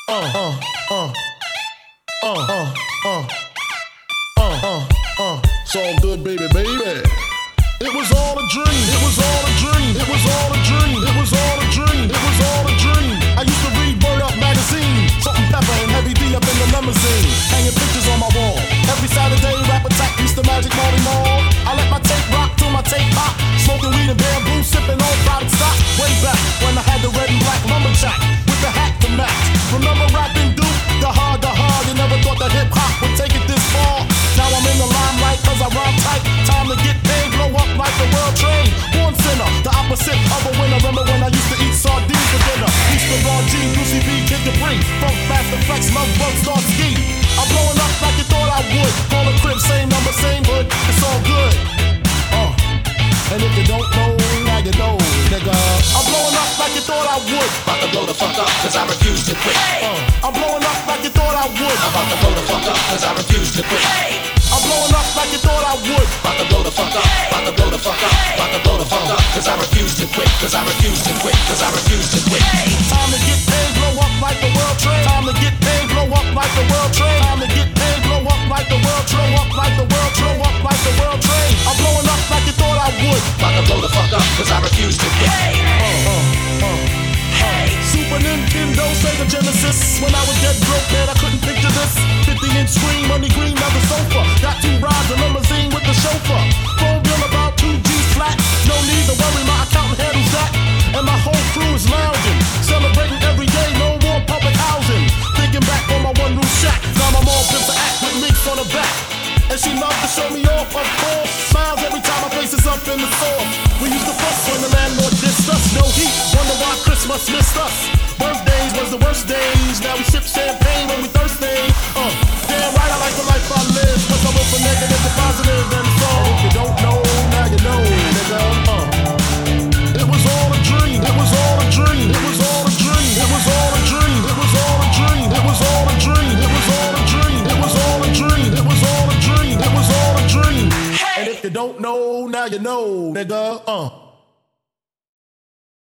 It's all good, baby, baby. It was all a dream. It was all a dream. It was all a dream. It was all a dream. It was all a dream. I used to read Word Up magazine, Salt and Pepper and Heavy D up in the limousine, hanging pictures on my wall. Every Saturday, Rap Attack used to Magic Marley Mall. I let my tape rock till my tape pop, smoking weed and bamboo, sipping on private stock. Way back when I had the red and black lumberjack with the hat to match. Remember rapping Duke? The hard, you never thought that hip hop would take it this far. Now I'm in the limelight cause I rhyme tight. Time to get paid, blow up like the world trade. Born sinner, the opposite of a winner. Remember when I used to eat sardines for dinner? Easter Raw G, Lucy B, Kid Capri, Funk Master Flex, Love Bug, Star Ski. I'm blowing up like you thought I would. Call a crib, same number, same hood. It's all good. And if you don't know, now you know, nigga. I'm blowing up like you thought I would. About to blow the fuck up, cause I refuse to quit. I'm blowing up like you thought I would. I'm about to blow the fuck up, cause I refuse to quit. I'm blowing up like you thought I would. About to blow the fuck up, about to blow the fuck up, about to blow the fuck up, cause I refuse to quit, cause I refuse to quit, cause I refuse to quit. Time to get paid, blow up like the world trade. Time to get paid, blow up like the world trade. Time to get paid, blow up like the world trade. Blow up like the world trade. Blow up like the world trade. I'm blowing up like you thought I would. About to blow the fuck up, cause I refuse to quit. Super Nintendo, Sega Genesis. When I was dead broke, man, I couldn't picture this. 50-inch screen, money green, leather sofa. Got 2 rides, a limousine with the chauffeur. Phone bill about 2 G's flat. No need to worry, my accountant handles that. And my whole crew is lounging, celebrating every day, no more public housing. Thinking back on my one-room shack. Now my mom flips an act with links on her back. And she loved to show me off, of course. Smiles every time my face is up in the store. We used to fuss when the landlord dissed us. No heat, wonder why Christmas missed us. Birthdays was the worst days. Now we sip champagne when we thirsty. Damn right, I like the life I live. Cause I went from negative to positive and so. And if you don't know, now you know, nigga. It was all a dream. It was all a dream. It was all a dream. It was all a dream. It was all a dream. It was all a dream. It was all a dream. It was all a dream. It was all a dream. It was all a dream. And if you don't know, now you know, nigga.